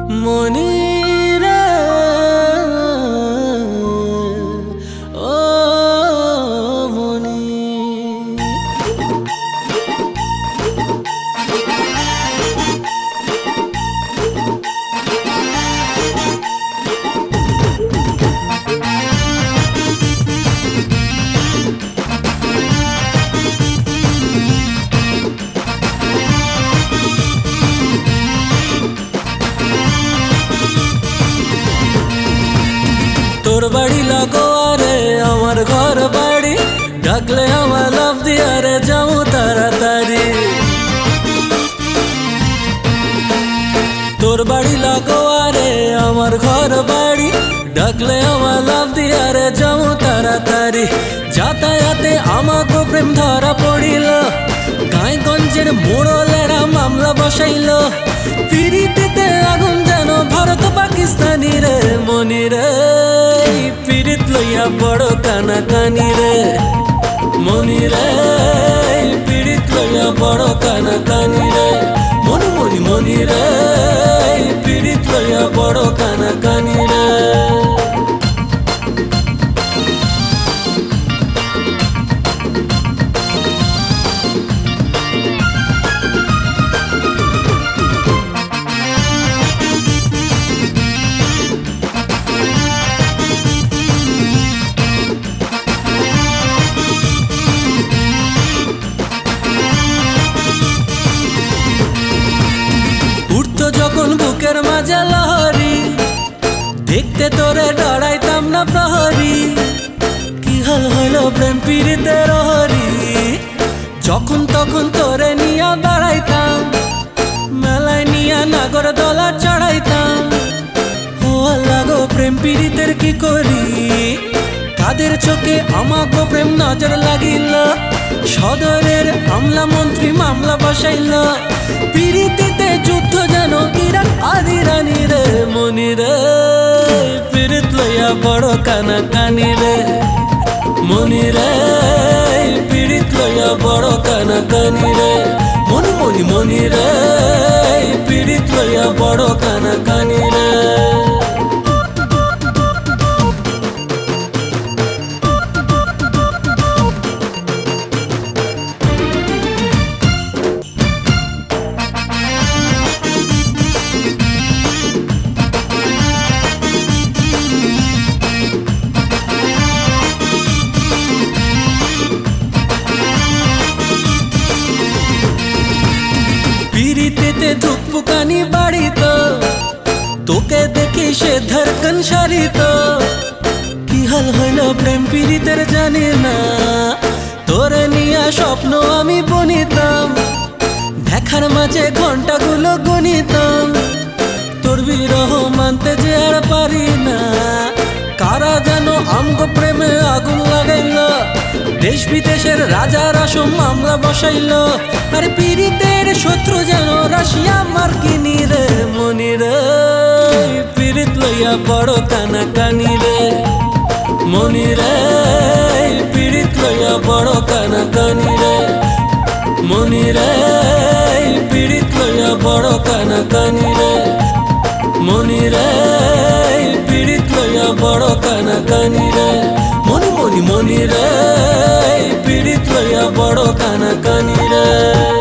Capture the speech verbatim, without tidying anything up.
মনিরে ও মনি তোর বাড়ি লাগোয়ারে আমার ঘর বাড়ি ডাকলে আমার লাভ দিয়া রে যাবো তাড়াতাড়ি তোর বাড়ি লাগোয়ারে আমার ঘর বাড়ি ডাকলে আমার লাভ দিয়া রে যাবো তাড়াতাড়ি যাতায়াতে আমাকে প্রেম ধরা পড়িল গাঁয়গঞ্জের মোড়লেরা মামলা বসাইল পিরিতিতে আগুন যেন ভারত পাকিস্তানি রে মনি রে পিরিত লইয়া বড় কানা কানি রে মনি রে পিরিত লইয়া বড় কানা কানি রে মনি মনি মনি রে পিরিত লইয়া বড় কানা কানি রে যখন বুকের মাঝে লহরি দেখতে তোরে ডরাইতাম না প্রহরী কি হাল হইল প্রেম পীড়িতের হরি যখন তখন তোরে নিয়া বাড়াইতাম মেলায় নিয়া নাগর দলা চড়াইতাম ও লাগো প্রেম পীড়িতের কি করি কাদের চোখে আমাকে প্রেম নজর লাগিল সদরের আমলা মন্ত্রী মামলা বসাইল পিরিতিতে যুদ্ধ যেন ইরান আদি রানী রে মনি রে পিরিত লইয়া বড় কানা কানি রে মনি রে পিরিত লইয়া বড় কানা কানি রে মনি মনি মনি রে পিরিত লইয়া বড় কানা কানি রে পিরিতিতে ধুকপুকানি বাড়িত তোকে দেখি সে ধরকন সারিত কি হাল হইল প্রেম পিরিতের জানি না তোরে নিয়া স্বপ্ন আমি বনিতাম দেখার মাঝে ঘন্টাগুলো গনিতাম তোর বিরহ মানতে যে আর পারি না কারা যেন আমগো প্রেমে আগুন লাগাইল দেশ বিদেশের রাজা রাসম মামলা বসাইল আর পিরিতের শত্রু যেন রাশিয়া মার্কিনি রে মনি রে পিরিত লইয়া বড় কানা কানি রে মনি রে পিরিত লইয়া বড় কানা কানি রে মনি রে পিরিত লইয়া বড় কানা কানি রে মনি রে পিরিত লইয়া বড় কানা কানি রে মনি মনি মনি রে পিরিত লইয়া বড় কানা কানি রে।